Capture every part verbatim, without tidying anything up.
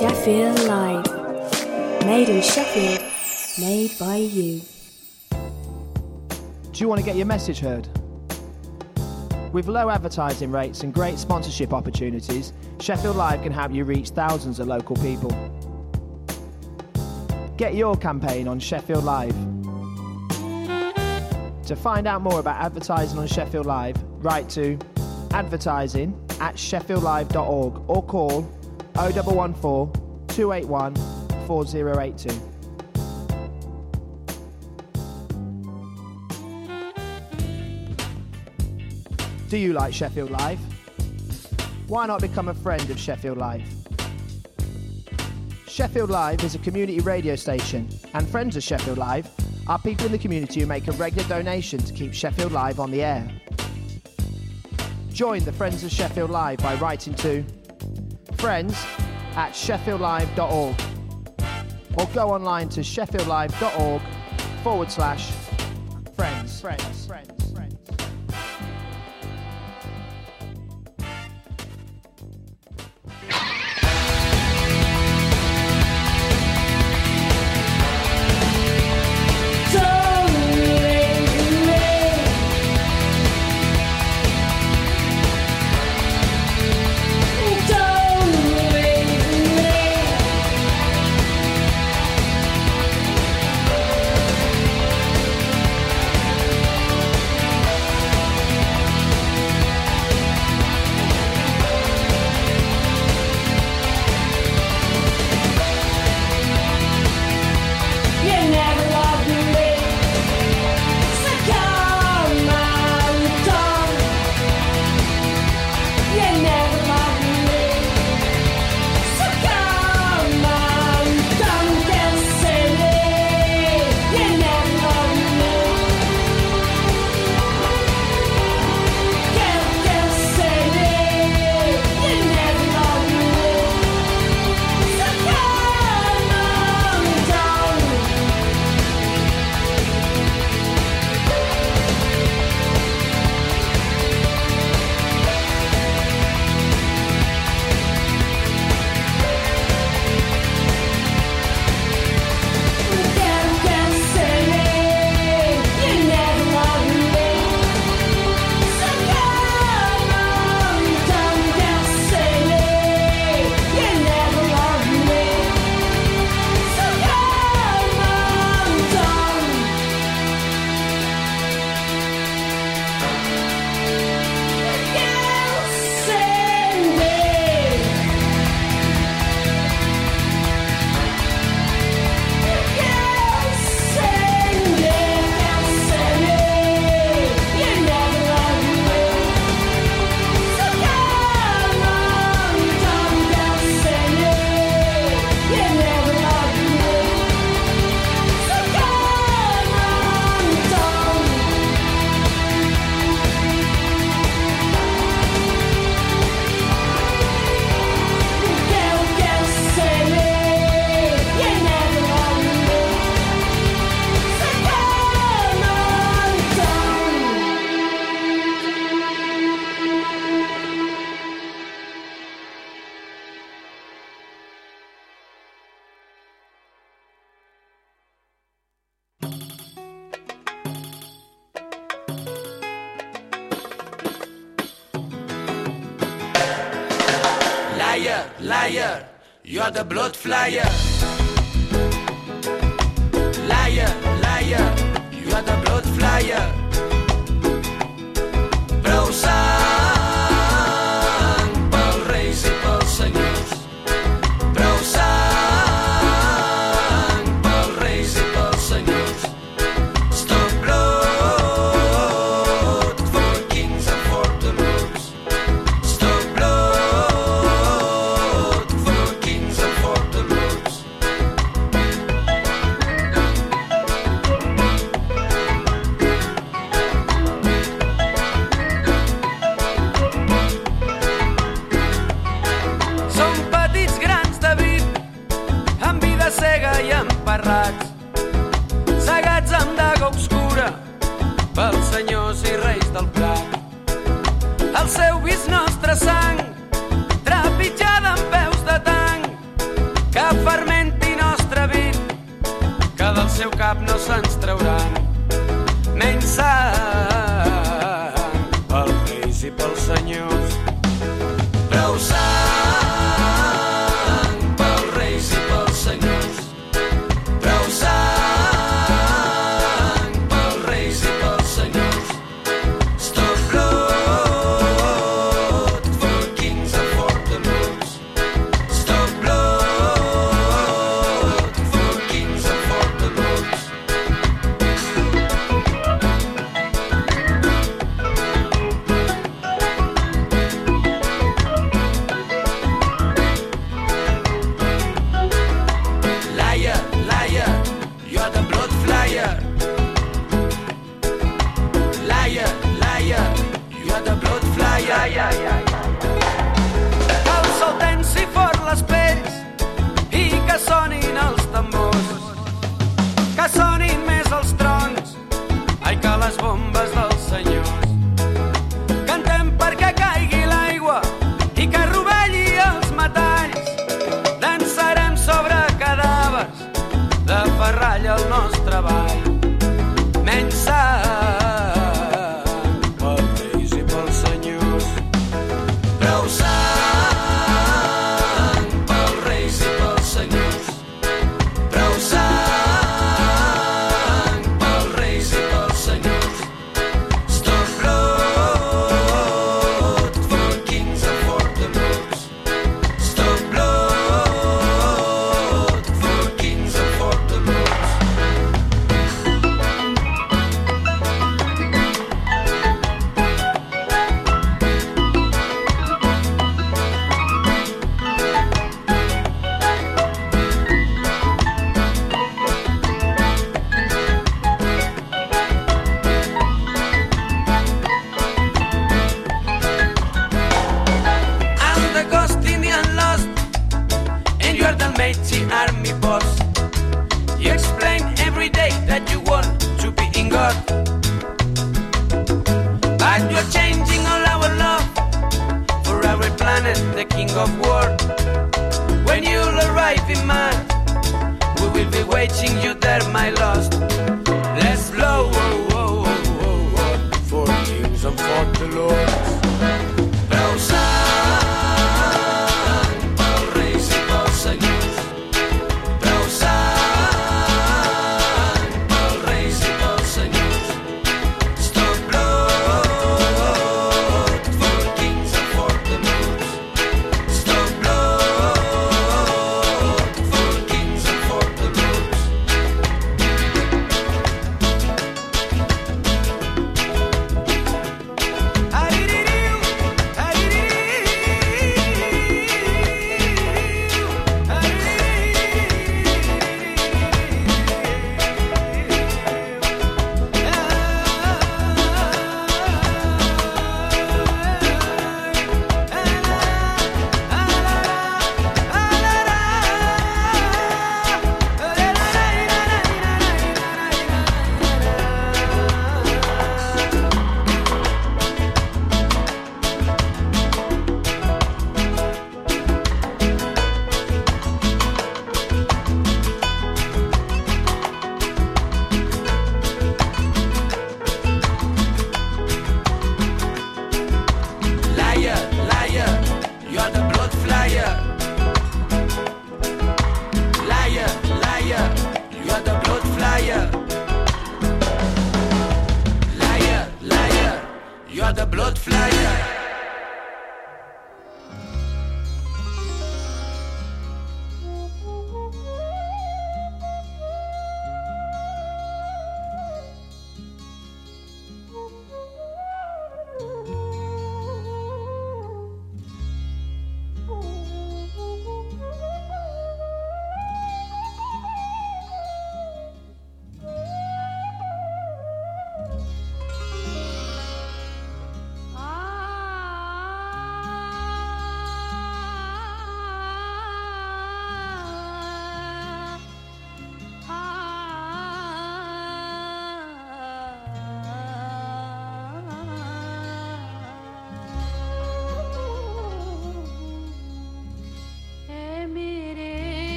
Sheffield Live. Made in Sheffield, made by you. Do you want to get your message heard? With low advertising rates and great sponsorship opportunities, Sheffield Live can help you reach thousands of local people. Get your campaign on Sheffield Live. To find out more about advertising on Sheffield Live, write to advertising at sheffield live dot org or call oh one one four, two eight one, four oh eight two. Do you like Sheffield Live? Why not become a friend of Sheffield Live? Sheffield Live is a community radio station, and friends of Sheffield Live are people in the community who make a regular donation to keep Sheffield Live on the air. Join the Friends of Sheffield Live by writing to friends at sheffield live dot org or go online to sheffield live dot org forward slash friends. Friends. Friends. Friends. Liar, liar, you're the blood flyer. Liar, liar, you're the blood flyer. Prou sang pels reis i pels senyors. Prou sang pels reis i pels senyors. Stop blood for kings and for the lords. Stop blood for kings and for the lords. cap no se'ns trauran. Menys sang pels reis i pels senyors. Prou sang pels reis i pels senyors. Prou sang pels reis i pels senyors. Stop blood for kings and for the lords. Stop blood for kings and for the lords. Liar, liar, you're the blood flyer. Liar, liar, you're the blood flyer. El sol tens i fort les pells i que sonin els tambors, que sonin més els trons, ai que les bombes dels senyors. Cantem perquè caigui l'aigua i que rovelli els metalls. Dansarem sobre cadàvers de ferrall al nostre ball. Menys sang pels reis i pels senyors. Prou sang pels reis i pels senyors. Prou sang pels reis i pels senyors. Stop blood for kings and for the lords. Stop blood for kings and for the lords. I'm the ghost Indian lost, and you're the mighty army boss. You explain every day that you want to be in God, but you're changing all our love for our planet, the king of war. When you'll arrive in man, we will be waiting you there, my lost. Let's blow oh, oh, oh, oh, oh, for kings and for the lords. Prou sang pels reis i pels senyors. Prou sang pels reis i pels senyors. Stop blood for kings and for the lords. Stop blood for kings and for the lords. Ari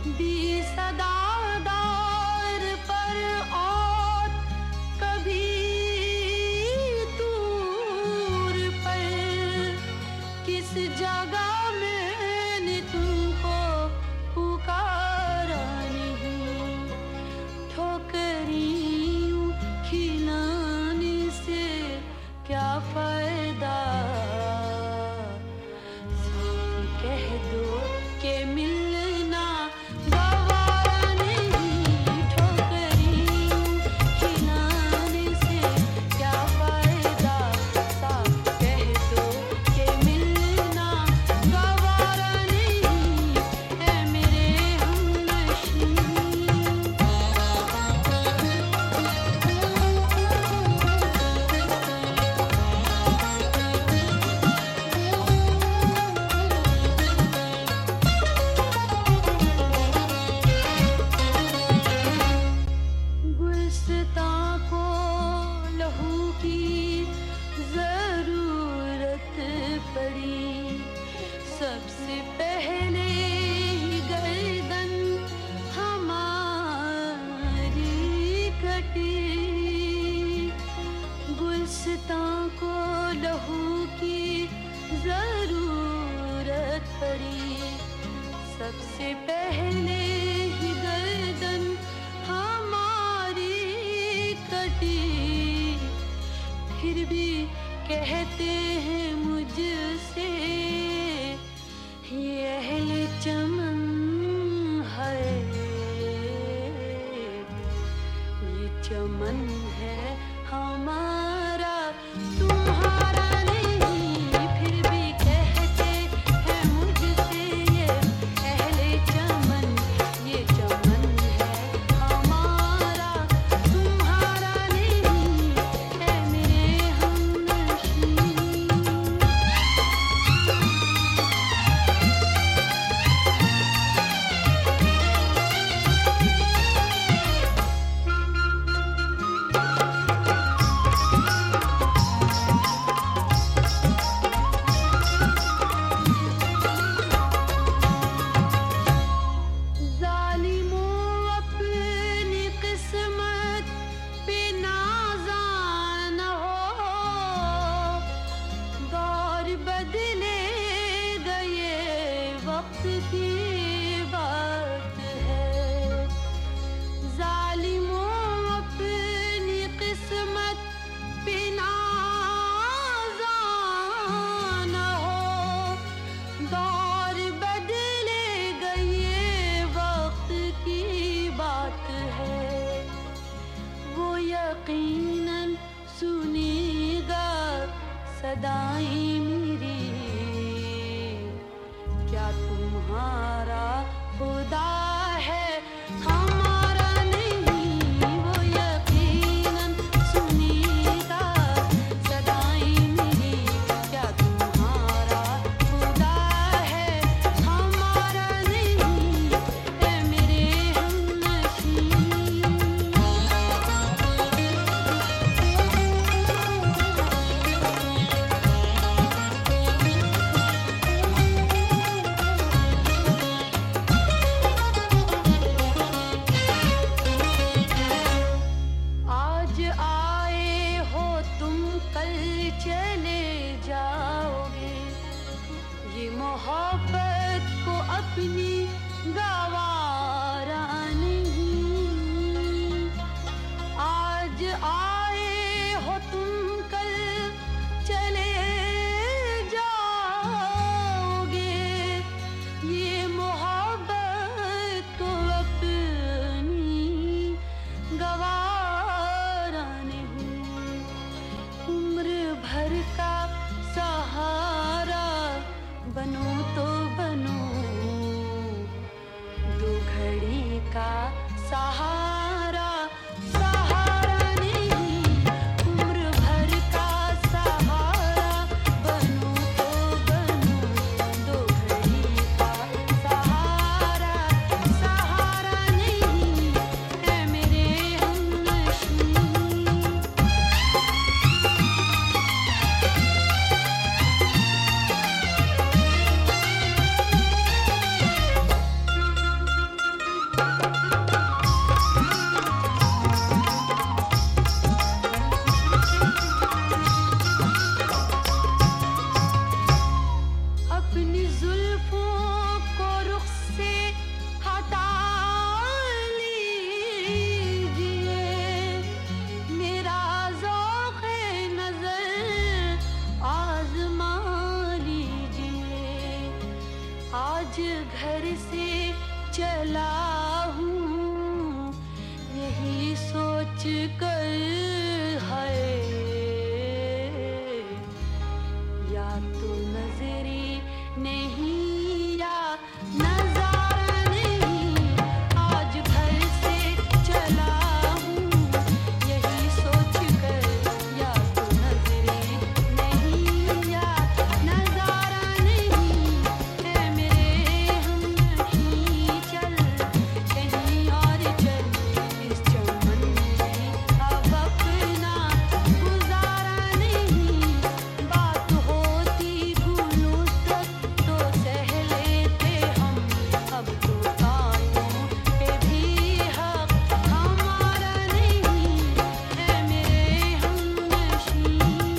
भी सदादार पर और कभी दूर पर किस जगह मैंने तुमको पुकारा नहीं ठोकरियों खिलाने से क्या फायदा साफ कह दो के मिलना गवारा नहीं ठोकरियों खिलाने से क्या फायदा साफ कह दो के मिलना गवारा नहीं है मेरे हमनशीं गुलिस्तां को लहू की जरूरत पड़ी सबसे पहले ही गर्दन हमारी कटी गुलिस्तां को लहू की जरूरत पड़ी सबसे पहले ही गर्दन हमारी कटी फिर भी कहते हैं मुझसे ये अहले चमन है ये चमन है हमारा तुम्हारा नहीं फिर भी कहते हैं मुझसे ये अहले चमन ये चमन है हमारा तुम्हारा नहीं है मेरे हमनशीं ज़ालिमों अपनी किस्मत पे नाज़ान हो दौर बदले गए वक्त की बात है ज़ालिमों अपनी किस्मत पे नाज़ान हो दौर बदले गए वक्त की बात है वो यकीनन सुनेगा सदाएं मेरी क्या तुम्हारा खुदा है हमारा नहीं वो यकीनन सुनेगा सदाएं मेरी क्या तुम्हारा खुदा है हमारा नहीं है मेरे हमनशीं अपनी जुल्फों को रुख से हटा लीजिए, मेरा ज़ौक़-ए नज़र आज़मा लीजिए। आज घर से चला हूँ यही सोच कर है, या तो नजरे नहीं या नजारा नहीं। आज घर से चला हूँ यही सोच कर, या तो नजरे नहीं या नजारा नहीं। है मेरे हमनहीं चल कहीं और चल, इस चमन में अब अपना गुजारा नहीं। बात होती गुलूं तक तो सह लेते हम, अब तो तायों पे भी हक हमारा नहीं। है मेरे हमनहीं।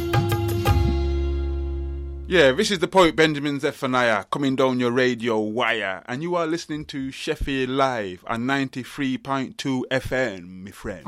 Yeah, this is the poet Benjamin Zephaniah coming down your radio wire, and you are listening to Sheffield Live on ninety-three point two F M, my friend.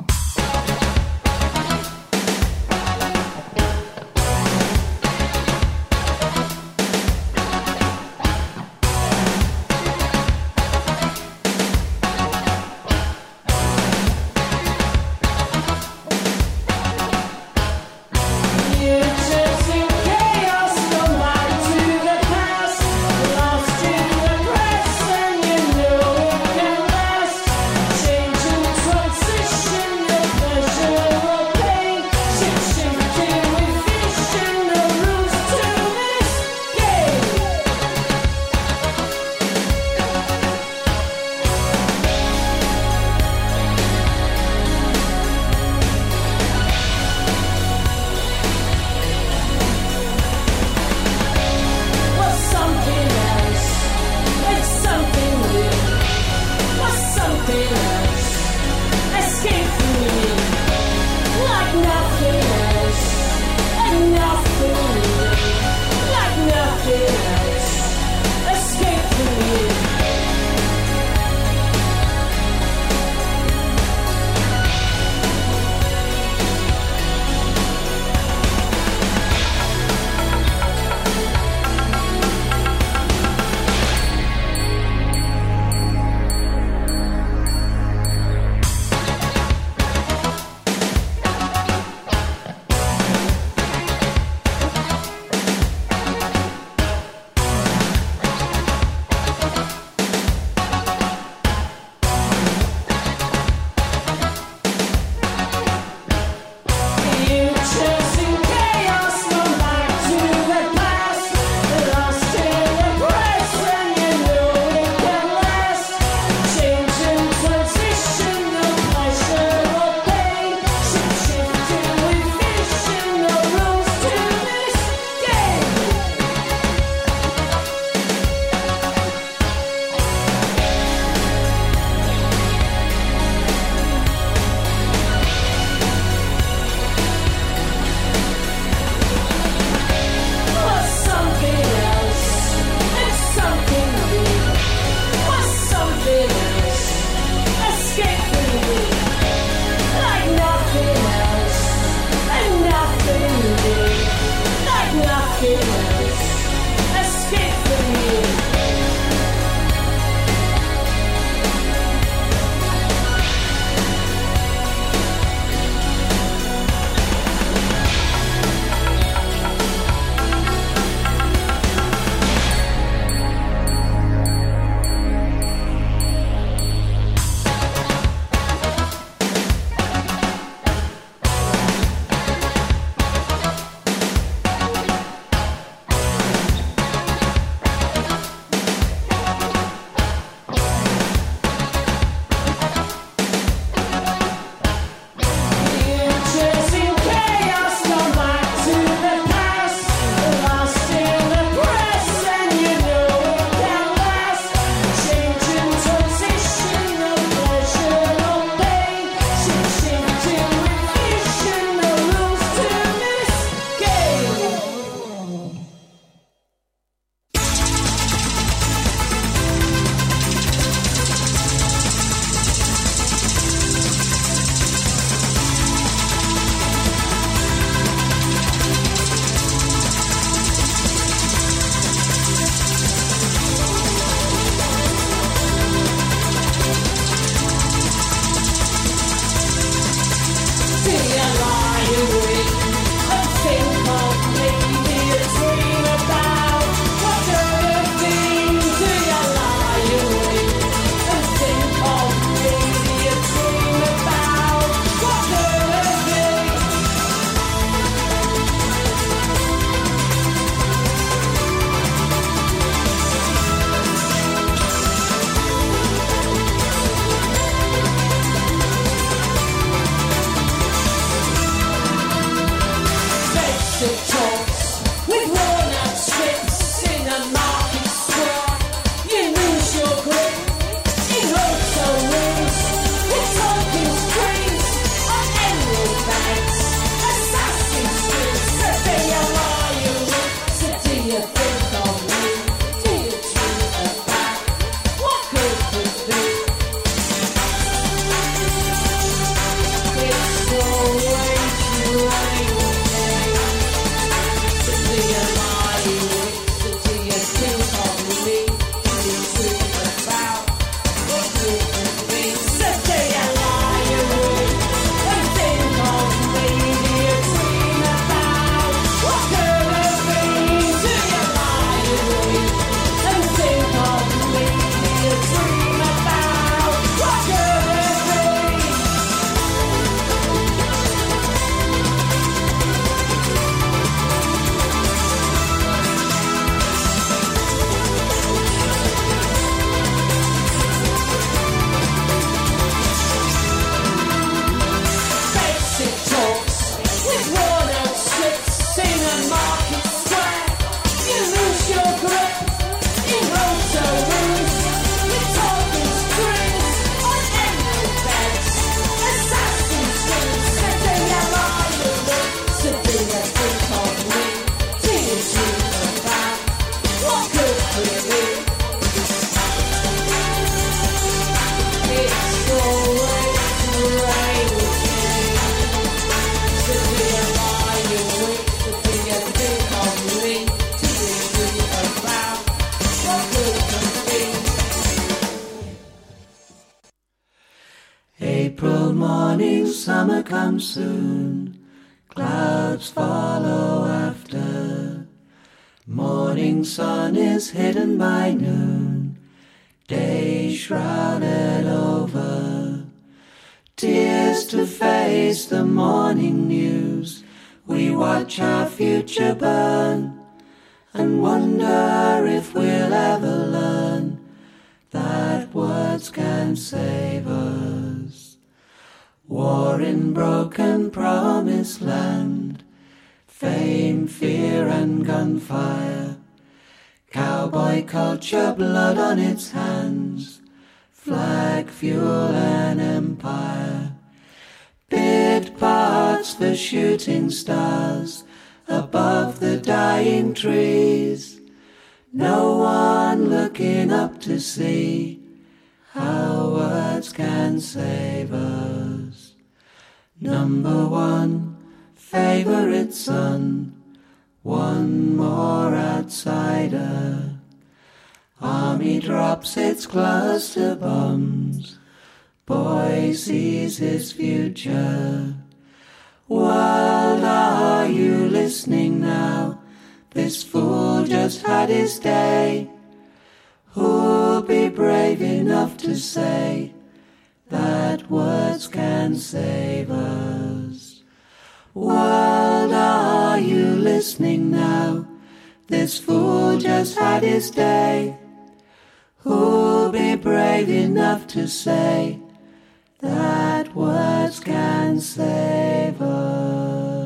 April morning, summer comes soon, clouds follow after. Morning sun is hidden by noon, day shrouded over. Tears to face the morning news, we watch our future burn and wonder if we'll ever learn that words can save us. War in broken promised land, fame, fear and gunfire, cowboy culture, blood on its hands, flag, fuel and empire. Bid parts for shooting stars above the dying trees, no one looking up to see how words can save us. Number one, favorite son, one more outsider. Army drops its cluster bombs, boy sees his future. World, are you listening now? This fool just had his day. Who'll be brave enough to say that words can save us? World, are you listening now? This fool just had his day. Who'll be brave enough to say that words can save us?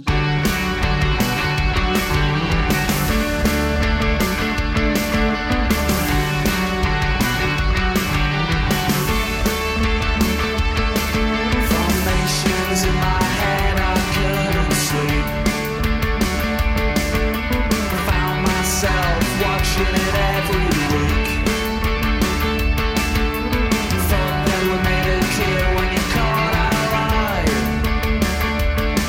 Formations in my head, I couldn't sleep. Found myself watching it every week. Thought they were made of kill when you caught out alive.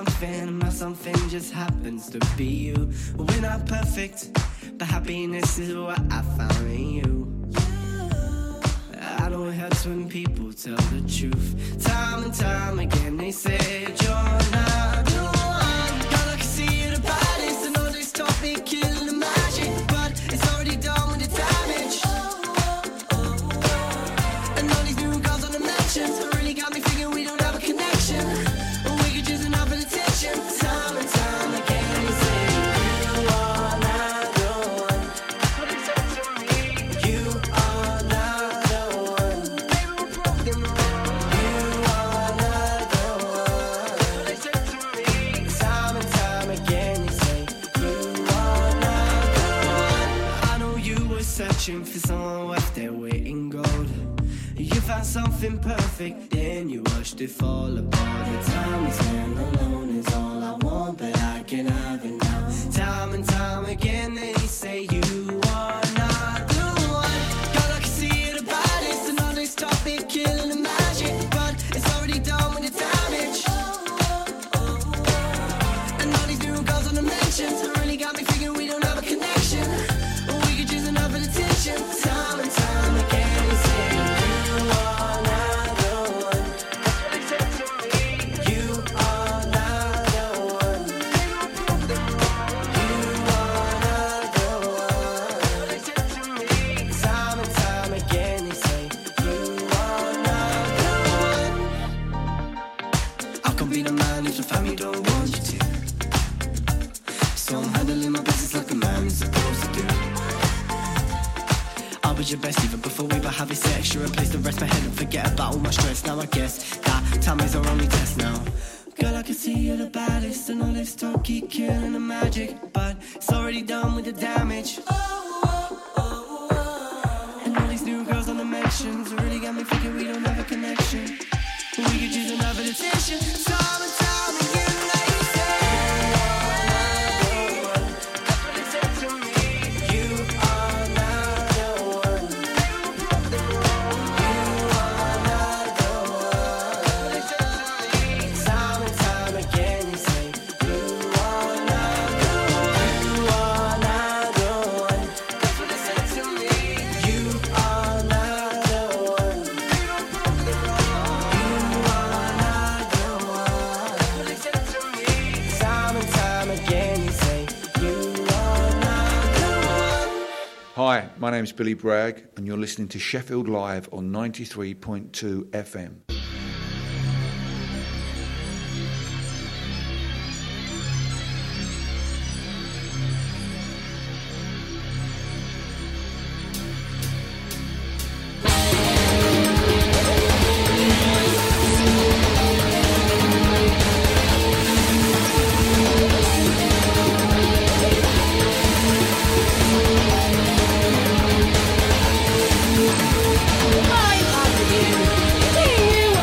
something, I'm not something, just happens to be you. We're not perfect, but happiness is what I found in you. I don't hurt when people tell the truth. Time and time again they say you're not the one. Girl, I can see you the baddest, and all this stuff be killing the magic, but it's already done with the damage. And all these new girls on the mentions really got me thinking we don't have a connection. We could use enough of attention. Time and time again they say you are not the one. What they say to me, you are not the one. Maybe we're broken wrong. You are not the one. What they say to me, time and time again they say you are not the one. I know you were searching for someone worth their weight in gold. You found something perfect, then you watched it fall apart. The time to stand alone is all I want, but I can have it now. Time and time again they say you are not the one. Girl, I can see you the baddest, and all this stuff be killing the magic, but it's already done with the damage. And all these new girls on the mentions really got me thinking we don't have a connection. We could use enough of attention. Time and time again they say you are not the one. That's what they said to me. You are not the one. Maybe we'll prove them wrong. You are not the one. That's what they said to me. Time and time again they say you are not the one. I can be the man if the family don't want you to. So I'm handling my business like a man is supposed to do. I was your best even before we were having sex. You're a place to rest my head and forget about all my stress. Now I guess that time is our only test now. Girl, I can see you're the baddest, and all this talk keep killing the magic, but it's already done with the damage. And all these new girls on the mentions really got me thinking we don't have a connection. We could use another attention. Time and time again they say you are not the one. That's what they said to me. You are not the one. Maybe we'll prove them wrong. You are not the one. That's what they said to me. Time and time again they say you are not the one. You are not the one. That's what they said to me. You are not the one. Maybe we'll prove them wrong. You are not the one. That's what they said to me. Time and time again they say you are not the one. Hi, my name's Billy Bragg, and you're listening to Sheffield Live on ninety-three point two F M. I love you.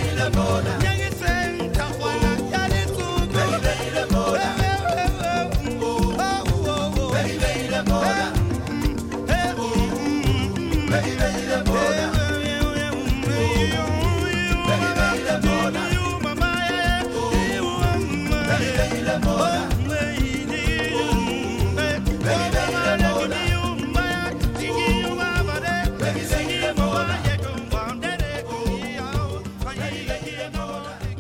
Baby,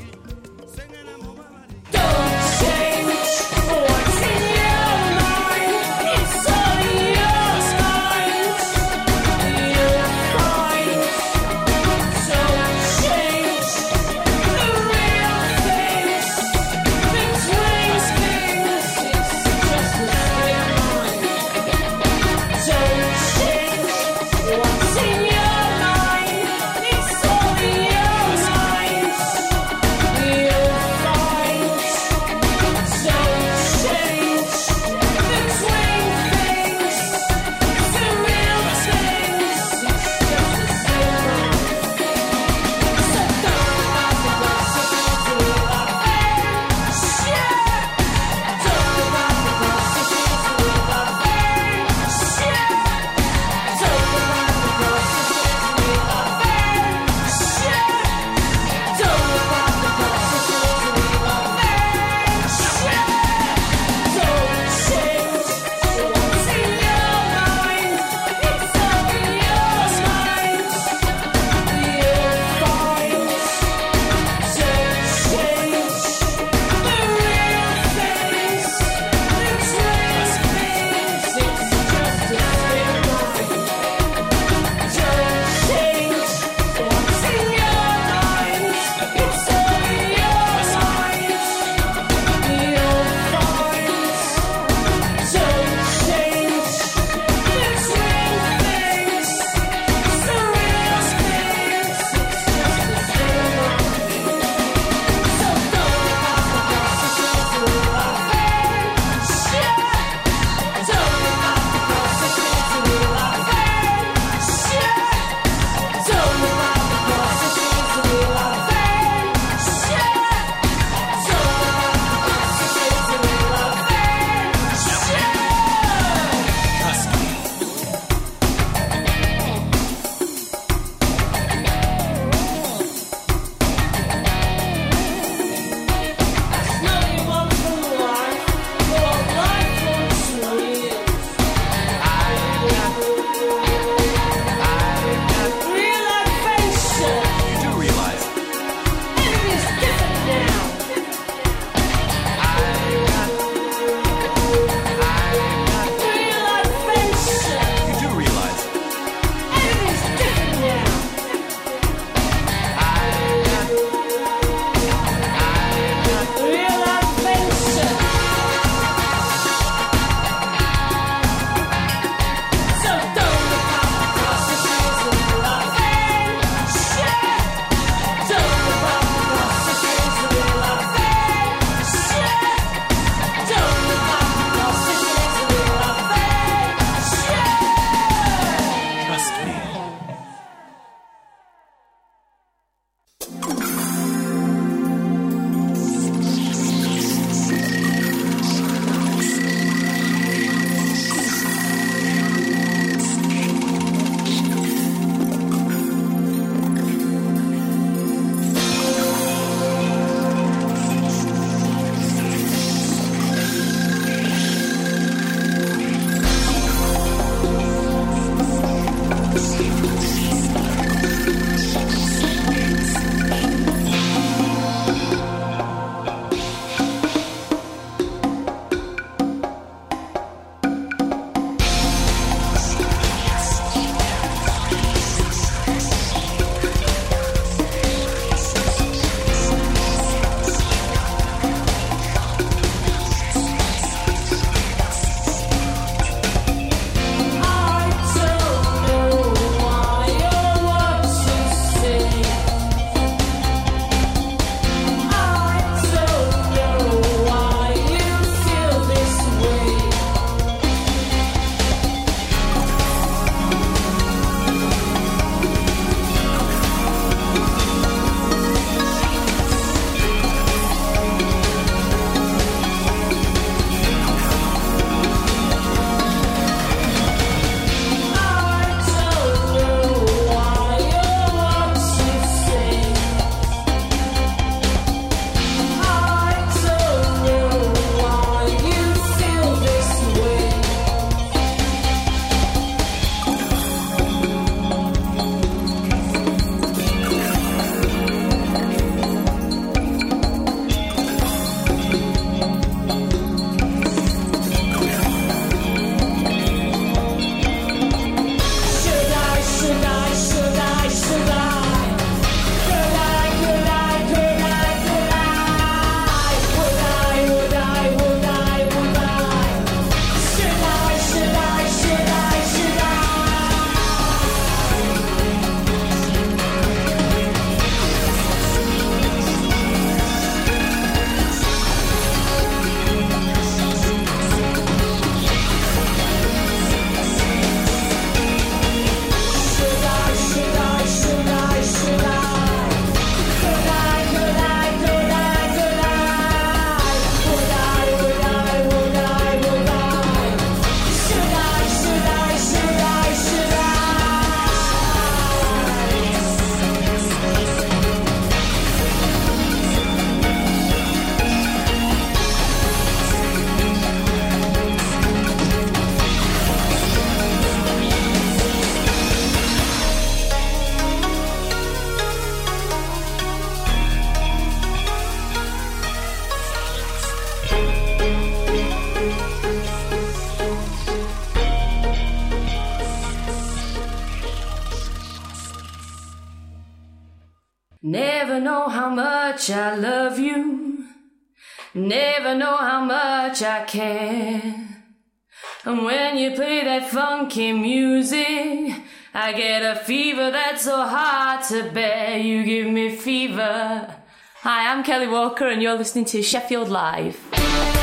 Never know how much I love you. Never know how much I care. And when you play that funky music, I get a fever that's so hard to bear. You give me fever. Hi, I'm Kelly Walker and you're listening to Sheffield Live.